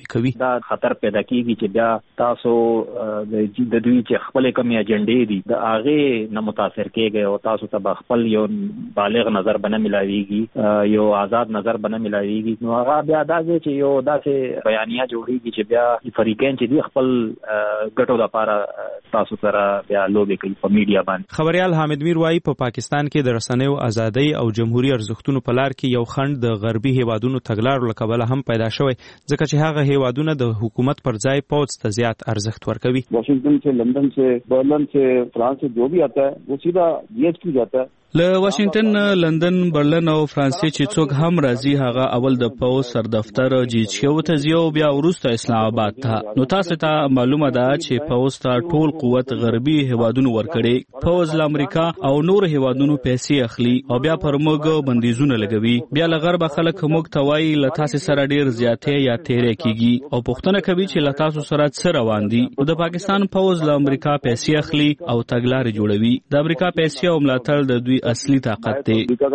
محدود کوي. دا خطر پیدا کیږي چې بیا تاسو د دوی چې خپل کومې اجنډې دي د هغه نه متاثر کیږي او تاسو ته خپل یو بالغ نظر بنه ملاويږي یو آزاد نظر بنه ملاويږي. نو هغه بیا دا چې یو داسې بیانیه جوړیږي چې بیا فریقین چې دی خپل ګټو لپاره تاسو سره بیا لوبي کوي په میډیا باندې. خبريال حامد میر وايي په پاکستان کې د رسنیو ازادي او جمهوریت ارزښتونو په لار کې یو خنډ د غربي هیوادونو تګلارو لکبل هم پیدا شوی ځکه چې هغه هیوادونه د حکومت پر ځای پوځ ته زیات ارزښت ورکوي. واشنگټن سے لندن سے برلن سے فرانس سے جو بھی آتا ہے وہ سیدھا DHQ جاتا ہے. له واشنگټن، لندن، برلن او فرانسې چې څوک هم راځي هغه اول د پوز سر دفتر GHQ ته ځي او بیا وروسته اسلام آباد ته. نو تاسو ته معلومه ده چې پوز ته ټول قوت غربي هیوادونو ورکړي. پوز له امریکا او نور هیوادونو پیسې اخلي او بیا پر موږ بندیزونه لګوي. بیا له غرب خلک موږ ته وایي له تاسو سره ډیر زیاتې یا تیرې کیږي او پوښتنه کوي چې له تاسو سره څه روان دي. د پاکستان پوز له امریکا پیسې اخلي او تګلارې جوړوي. د امریکا پیسې او ملاتړ د دوی اصلي طاقت دی.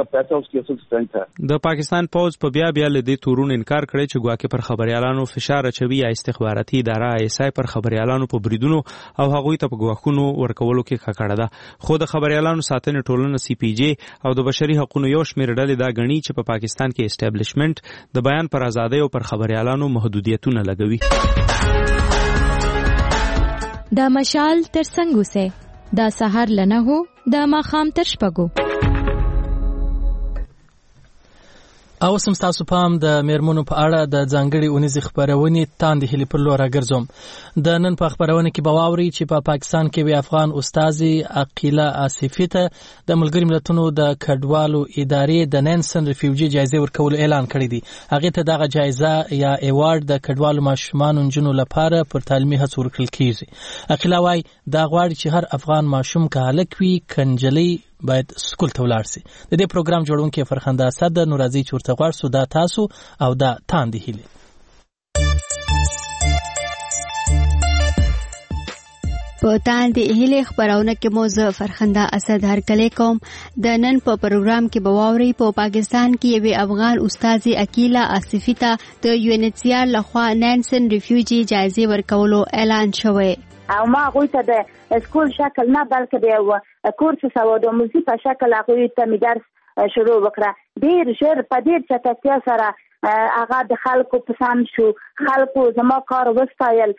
د پاکستان پوز په بیا له دې تورونو انکار کړی چې ګواکې پر خبريالانو فشار اچوي یا استخباراتي اداره ایسای پر خبريالانو په بریدونو او هغوی ته په ګواښونو ورکولو کې ککړه ده. خو د خبريالانو ساتنې ټولنه CPJ او د بشري حقوقو یو شمېر ډلې دا غني چې په پاکستان کې اسټابلیشمنت د بیان پر ازادۍ او پر خبريالانو محدودیتونه لګوي. دا مشال تر څنګه سه دا سحر لنه هو دا ماخام تر شپږو. او سم تاسو پام د میرمنو په اړه د ځانګړي اونیزي خبرونه تاندې هلي پر لور راګرځوم. د نن په خبرونه کې بواوري چې په پاکستان کې وی افغان استاذي عقیله آصفی ته د ملګری ملتونو د کډوالو ادارې د نانسن ریفیوجی جایزه ورکول اعلان کړی دی. هغه ته دغه جایزه یا ایوارډ د کډوالو ماشومان انجونو لپاره پر تعلیمي هڅو ورکړل کیږي. عقیله وايي دا غواړي چې هر افغان ماشوم کالک وي کنجلي باید سکول ته ولاړ شي. د دې پروګرام جوړونکي فرخنده اسد نو راځي چورته غواړ سو دا تاسو او دا تاندې هلي. په تاندې هلي خبرونه کې موضوع فرخنده اسد هرکلی کوم. د نن په پروګرام کې بواوري په پاکستان کې یو افغان استاذي عقیله آصفی ته د UNHCR لخوا نانسن ریفیوجی جایزه ورکولو اعلان شوی. او ما غوی ته د سکول شکل نه بلکې د کورس سواد آموزي په شکل هغوی ته می درس شروع وکړه. ډیر ژر په ډیر چټکتیا سره هغه د خلکو پسند شو. خلکو زما کار وستایل.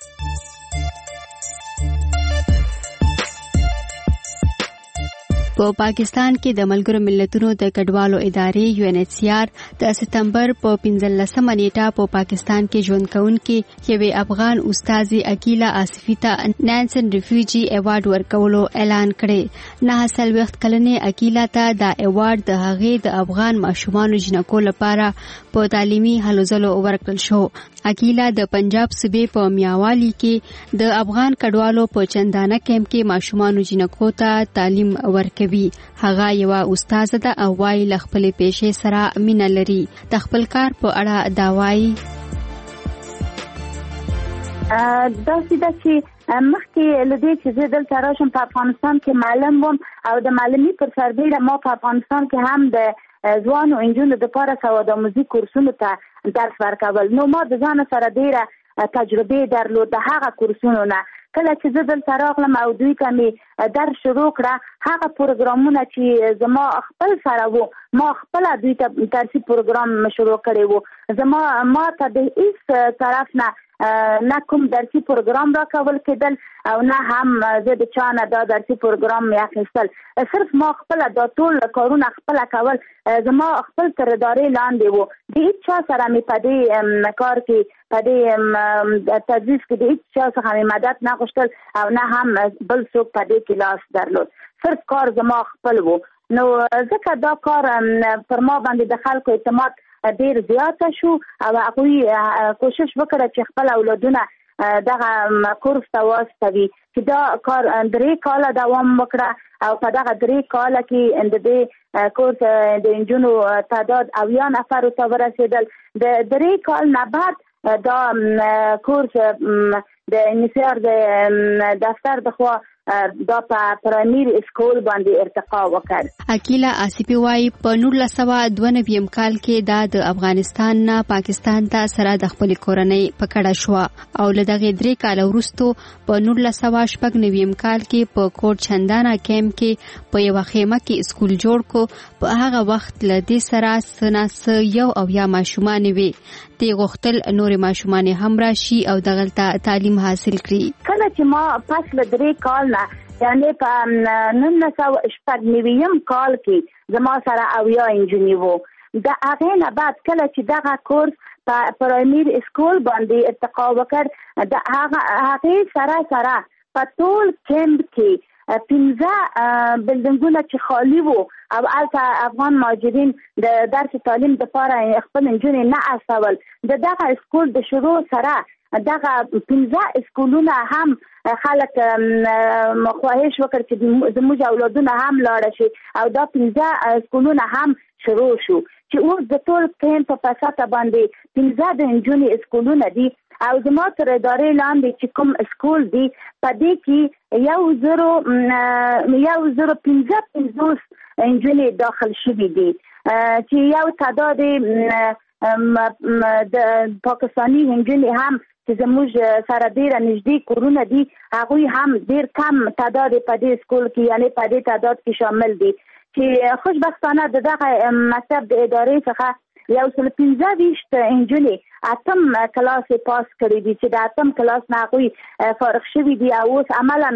په پاکستان کې د ملګرو ملتونو د کډوالو ادارې UNHCR د سپتمبر په 15 نیټه په پاکستان کې ژوند کوونکي یو افغان استاذي عقیله آصفی ته نانسن ریفیوجی ایوارډ ورکولو اعلان کړی. 9 وخت کلنې عقیله ته دا ایوارډ د هغې د افغان ماشومانو جنکو لپاره په تعلیمي هلو ځلو ورکړل شو. عقیله د پنجاب صوبې په میاوالی کې د افغان کډوالو په چندانه کیمپ کې ماشومانو جنکو ته تعلیم ورکوي. هغه یو استاد ده او وايي ل خپل پیښې سره مینه لري. د خپل کار په اړه دا وايي دا سیده چې مخکې لدې چې زه دلته راشم په افغانستان کې معلم وم او د معلمي پر سربیره ما په افغانستان کې هم د ځوانو انجونو د لپاره سواد آموزي کورسونو ته درس ورکول. نو ما د ځان سره ډیره تجربه درلوده هغه کورسونو نه. کله چې زه دلته راغلم او دوی ته مې درس شروع کړه هغه پروګرامونه چې زما خپل سره وو ما خپل دوی ته درسي پروګرام شروع کړی وو. ما ته د هیڅ طرف نه کوم درسي پروګرام راکول کېدل او نه هم زه د چا نه دا درسي پروګرام مې اخیستل. صرف ما خپل دا ټول کارونه خپل کول زما خپل تر ادارې لاندې وو. د هیڅ چا سره مې په دې کار کې په دې تدریس کې د هیڅ چا څخه مې مدد نه غوښتل او نه هم بل څوک په دې کې لاس درلود. صرف کار زما خپل وو. نو ځکه دا کار پر ما باندې د خلکو اعتماد ډیر زیات شو او هغه کوشش وکړه چې خپل اولادونه دغه کورس ته واستوي. چې دا کار 3 کاله دوام وکړه او په دغه 3 کاله کې د دې کورس د انجونو تعداد 90 نفر ته ورسېدل. د 3 کال نه بعد دا کورس د انیسیار د دفتر د خوا دا په پرایمري اسکول باندې ارتقا وکړ. عقیله آصفی وايي په 1992 کال کې د افغانستان نه پاکستان ته سره د خپل کورنۍ پکړه شو او له دغه 3 کال وروسته په 1999 کال کې په کوټ چندانا کیمپ کې په یو خیمه کې اسکول جوړ کو. په هغه وخت له دې سره سناس یو او یا ماشومان وي تی غختل نور ماشومان هم راشي او دغلت تعلیم حاصل کړي. کله چې ما پس له 3 کال نه یعنی په 1999 کال کې زما سره اویا انجینی وو. د هغه نه بعد کله چې دغه کورس په پرایمري اسکول باندې ارتقا وکړ د هغه سره په ټول کیمپ کې 15 بلډینګونه چې خالی وو او البته افغان مهاجرین د درس تعلیم لپاره خپل انجونې نه استول. دغه اسکول د شروع سره دغه 15 اسکولونه هم خلک مخواهش وکړ چې زموږ اولادونه هم لاړ شي او دا 15 اسکولونه هم شروع شو چې اوس د ټول کیمپ په پاسه باندې 15 د انجونې اسکولونه دي او زما تر ادارې لاندې چې کوم اسکول دی په دې کې 1015 انجونې داخل شوي دي چې یو تعداد د پاکستانی انجونې هم چې زموږ سره ډېر نږدې کورونه دي هغوی هم ډېر کم تعداد په دې اسکول کې یعنی په دې تعداد کې شامل دي چې خوشبختانه دغه مکتب د ادارې څخه 115 انجونې اتم کلاس پاس کړی دي چې د اتم کلاس نه هغوی فارغ شوي دي او اوس عملا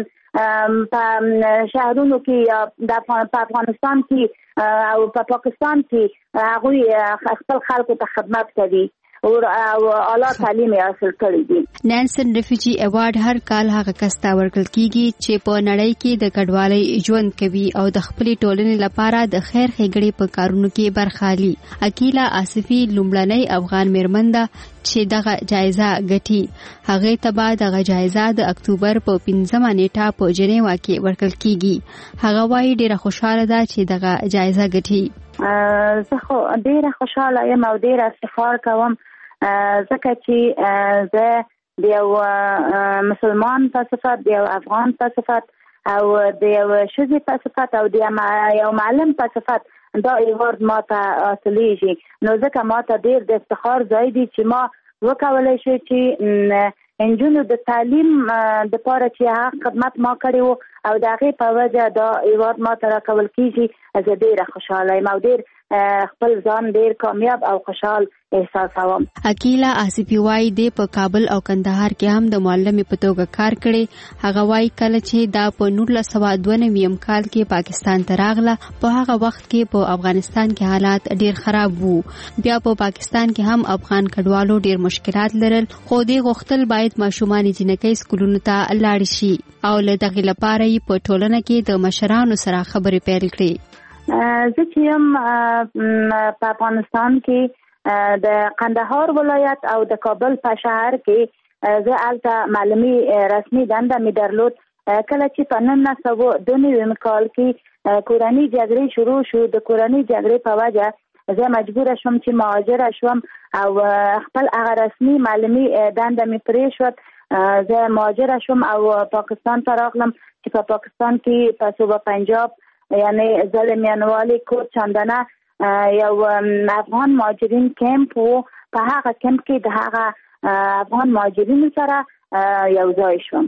په شهرونو کې د افغانستان کې او په پاکستان کې هغوی خپل خلکو ته خدمت کوي او اعلی تعلیم حاصل کړی دي. نانسن ریفیوجی ایوارډ هر کال هغه کس ته ورکړل کیږي چې په نړۍ کې د کډوالۍ ژوند کوي او د خپل ټولنې لپاره د خیر ښېګړې په کارونو کې برخه اخلي. عقیله آصفی لومړنۍ افغان میرمن ده چې دغه جایزه ګټي. هغه ته به دغه جایزه د اکتوبر په 15 نیټه په جنیوا کې ورکړل کیږي. هغه وايي ډیره خوشاله ده چې دغه جایزه ګټي. زه خو ډیره خوشاله یم او ډیره افتخار کوم ځکه چې زه د یو مسلمان په صفت د یو افغان په صفت او د یو ښځې په صفت او د یو معلم په صفت دا ایوارد ما ته حاصلیږي. نو ځکه ما ته ډیر د افتخار ځای دی چې ما وکولی شي چې انجونو د تعلیم دپاره چې هغه خدمت ما کړی و او د هغې په وجه دا ایوارد ما ته راکول کېږي. زه ډیره خوشحاله یم او ډیر خپل ځان ډیر کامیاب او خوشحال احساسوم. عقیله آصفی وايي د په کابل او کندهار کې هم د معلمې په توګه کار کړي. هغه وايي کله چې دا په 1992 کال کې پاکستان ته راغله په هغه وخت کې په افغانستان کې حالات ډیر خراب وو. بیا په پاکستان کې هم افغان کډوالو ډیر مشکلات لرل خو دې غوښتل باید ماشومان جنکۍ سکولونو ته لاړ شي او له دغه لپاره یې په ټولنه کې د مشرانو سره خبرې پیل کړې. زه چې یم په افغانستان کې د قندهار ولایت او د کابل په شهر کې زه هلته معلمي رسمي دنده مې درلود. کله چې په 1992 کال کې کورنۍ جګړې شروع شو د کورنۍ جګړې په وجه زه مجبوره شوم چې مهاجره شوم او خپل هغه رسمي معلمي دنده مې پرېښود. زه مهاجره شوم او پاکستان ته راغلم چې په پاکستان کې په صوبه پنجاب یعنی ظالمیانوالی کوټ چندانه یو افغان مهاجرین کیمپ وو. په هغه کیمپ کې د هغه افغان مهاجرینو سره یو ځای شوم.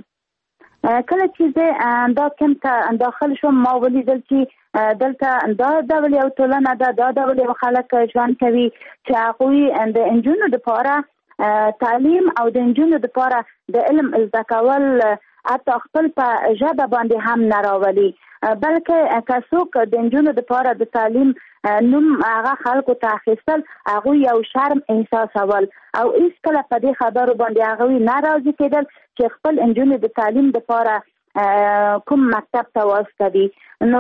کله چې زه دا کیمپ ته داخل شوم ما ولیدل چې دلته دا ډول یو ټولنه ده دا ډول یو خلک ژوند کوي چې هغوی د انجونو دپاره تعلیم او د انجونو دپاره د علم زده کول حتی خپل په ژبه باندې هم نه راولي بلکې که څوک د نجونو دپاره د تعلیم نوم هغه خلکو ته اخیستل هغوی یو شرم احساسول او هیڅکله په دې خبرو باندې هغوی نه راضي کېدل چې خپل نجونې د تعلیم دپاره کوم مکتب ته واستوي. نو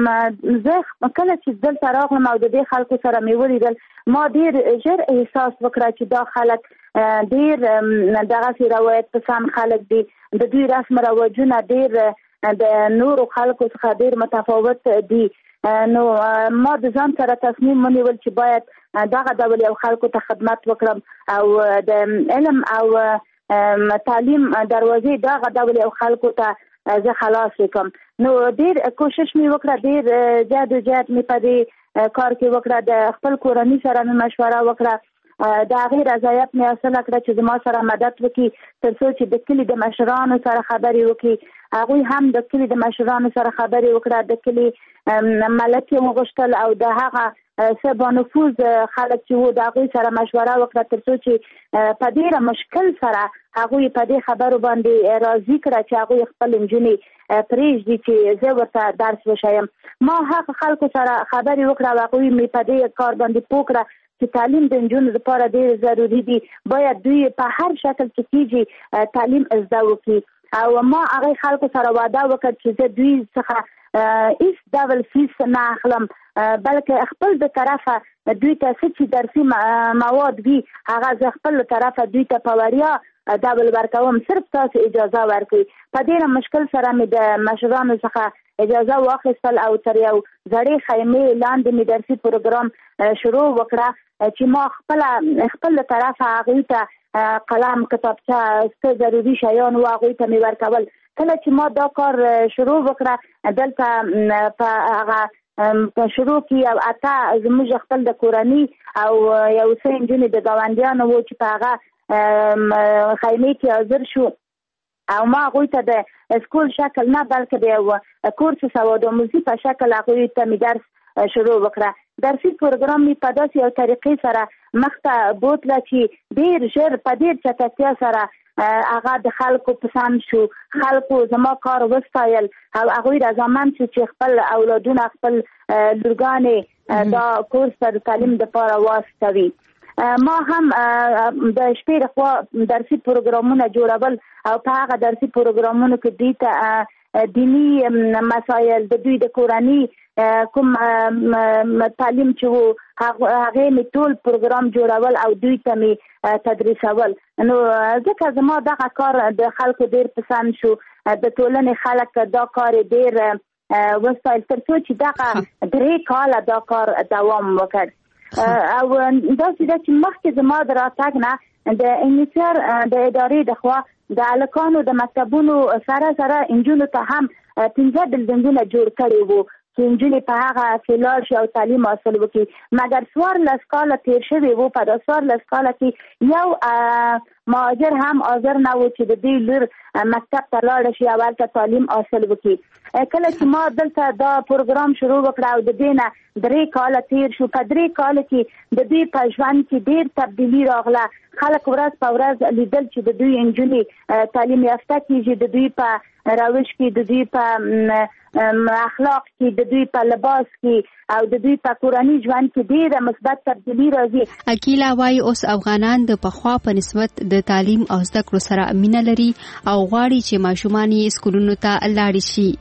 زه کله چې دلته راغلم او د دې خلکو سره مې ولیدل ما ډېر ژر احساس وکړه چې دا خلک ډېر دغسې روایت پسند خلک دي. د دوی رسم رواجونه ډېر د نورو خلکو څخه ډېر متفاوت دي. نو ما د ځان سره تصمیم ونیول چې باید دغه ډول یو خلکو ته خدمت وکړم او د علم او تعلیم دروازې دغه ډول یو خلکو ته زه خلاص وکم. نو ډیر کوشش می وکړه، ډیر جهد می په دې کار کې وکړه، د خپل کورنۍ سره مشوره وکړه، د هغه رضایت می حاصل کړ چې زما سره مدد وکړي ترڅو چې د کلی د مشرانو سره خبرې وکړي. هغه هم د کلی د مشرانو سره خبرې وکړه، د کلی ملک یې وغوښتل او د هغه سبا نفوذ خلک چې وو د هغوی سره مشوره وکړه ترڅو چې په ډېره مشکل سره هغوی په دې خبرو باندې راضي کړه چې هغوی خپل نجونې پرېږدي چې زه ورته درس وښیم. ما هغه خلکو سره خبرې وکړه او هغوی مې په دې کار باندې پوه کړه چې تعلیم د نجونو لپاره ډېر ضروري دی، باید دوی په هر شکل چې کېږي تعلیم زده وکړي. او ما هغه خلکو سره وعده وکړ چې زه دوی څخه هیڅ ډول فیس نه اخلم، بلکې خپل د طرفه دوی ته څه چې درسي مواد وي هغه زه خپل طرفه دوی ته په وړیا ډول ورکوم، صرف تاسو اجازه ورکړئ. په ډېر مشکل سره مې د مشرانو څخه اجازه واخیستل او تر یو زړې خیمې لاندې مې درسي پروګرام شروع وکړه چې ما خپل طرفه هغوی ته قلم، کتابچه، څه ضروري شیان و هغوی ته مې ورکول. کله چې ما دا کار شروع وکړه دلته په هغه په شروع کې یو اته زموږ خپل د کورنۍ او یو څه نجونې د ګاونډیانو وو چې په هغه خیمې کې حاضر شو او ما هغوی ته د سکول شکل نه بلکې د یو کورس سوادآموزي په شکل هغوی ته مې درس شروع وکړه. درسي پروګرام مې په داسې یو طریقې سره مخ ته بوتله چې ډېر ژر په ډېر چټکتیا سره هغه د خلکو پسند شو، خلکو زما کار وستایل او هغوی رضامند شو چې خپل اولادونه، خپل لورګانې دا کورس د تعلیم دپاره واستوي. ما هم د شپې لخوا درسي پروګرامونه جوړول او په هغه درسي پروګرامونو کې دوی ته دینی مسایل، د دوی د کورنۍ کوم تعلیم چې وو هغه مې ټول پروګرام جوړول او دوی ته مې تدریسول. نو ځکه زما دغه کار د خلکو ډېر پسند شو، د ټولنې خلک دا کار ډېر وستایل ترڅو چې دغه 3 کاله دا کار دوام وکړ. او داسې ده چې مخکې زما د راتګ نه د انیچر د ادارې د خوا د هلکانو د مکتبونو سره نجونو ته هم 15 بلډینګونه جوړ کړي وو چې نجونې په هغه کې لاړ شي او تعلیم حاصل وکړي. مګر 14 کاله تیر شوي وو، په 14 کاله کې یو مهاجر هم حاضر نه و چې د دې لور مکتب ته لاړ شي او هلته تعلیم حاصل وکړي. کله چې ما دلته دا پروګرام شروع وکړه او د دې نه 3 کاله تیر شو، په 3 کاله کې د دوی په ژوند کې ډېر تبدیلي راغله. خلک ورځ په ورځ لیدل چې د دوی نجونې تعلیم یافته کېږي، د دوی په روش کې، د دوی په اخلاق کې، د دوی په لباس کې او د دوی په کورنۍ ژوند کې ډېره مثبت تبدیلي راځي. اکیلا وايي اوس افغانان د پخوا په نسبت د تعلیم او زده کړو سره مینه لري او غواړي چې ماشومان یې سکولونو ته لاړ شي.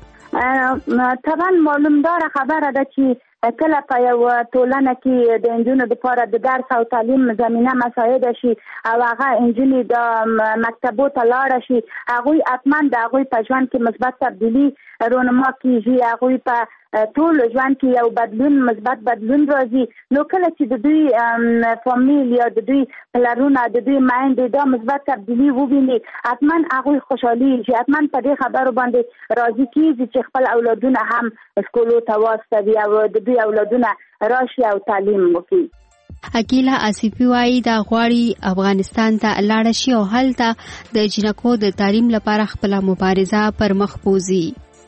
طبعا معلومدار خبره ده چې کله په یو ټولنه کې د نجونو لپاره د درس او تعلیم زمینه مساعده شي او هغه نجونې د مکتبو ته لاړه شي، هغوی حتما د هغوی په ژوند کې مثبت تبدیلي رونما کېږي، هغوی په ټول ژوند کې یو بدلون، مثبت بدلون راځي. نو کله چې د دوی فامیل یا د دوی پلرونه، د دوی میندې دا مثبت تبدیلي وویني، حتما هغوی خوشحالېږي، حتما په دې خبرو باندې راضي کېږي چې خپل اولادونه هم سکولو ته واستوي او د دوی اولادونه راشي او تعلیم وکړي. اکیلا آصفی وايي دا غواړي افغانستان ته لاړ شي او هلته د جنکو د تعلیم لپاره خپل مبارزه پر مخ بوزي.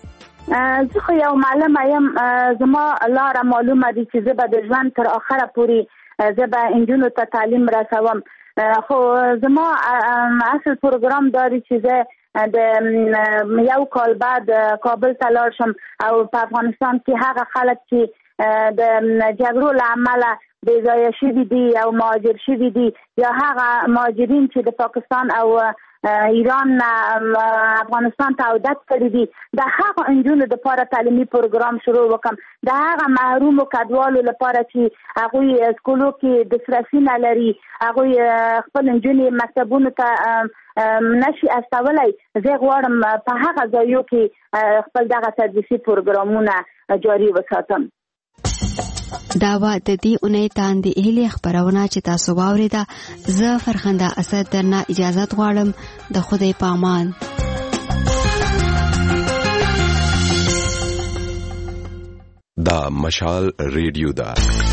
زه خو یو معلمه یم، زما لاره معلومه دي چې زه به د ژوند تر آخره پورې زه به نجونو ته تعلیم رسوم. خو زما اصل پروګرام داري چې زه د یو کال بعد کابل ته لاړ شم او په افغانستان کې هغه خلک چې د جګړو له امله بې ځایه شوي دي او مهاجر شوي دي، یا هغه مهاجرین چې د پاکستان او ایران افغانستان ته عودت کړي دي، د هغه نجونو لپاره تعلیمي پروګرام شروع وکم، د هغه محرومو کډوالو لپاره چې هغوی سکولو کې دسترسي نه لري، هغوی خپل نجونې مکتبونو ته نشي استولی. زه غواړم په هغه ځایو کې خپل دغه تدریسي پروګرامونه جاري وساتم. دا و د دې اونۍ تاندې هیلې خبرونه چې تاسو واوریده. زه فرخنده اسد درنه اجازه غواړم. د خدای په امان. دا مشال ریډیو دا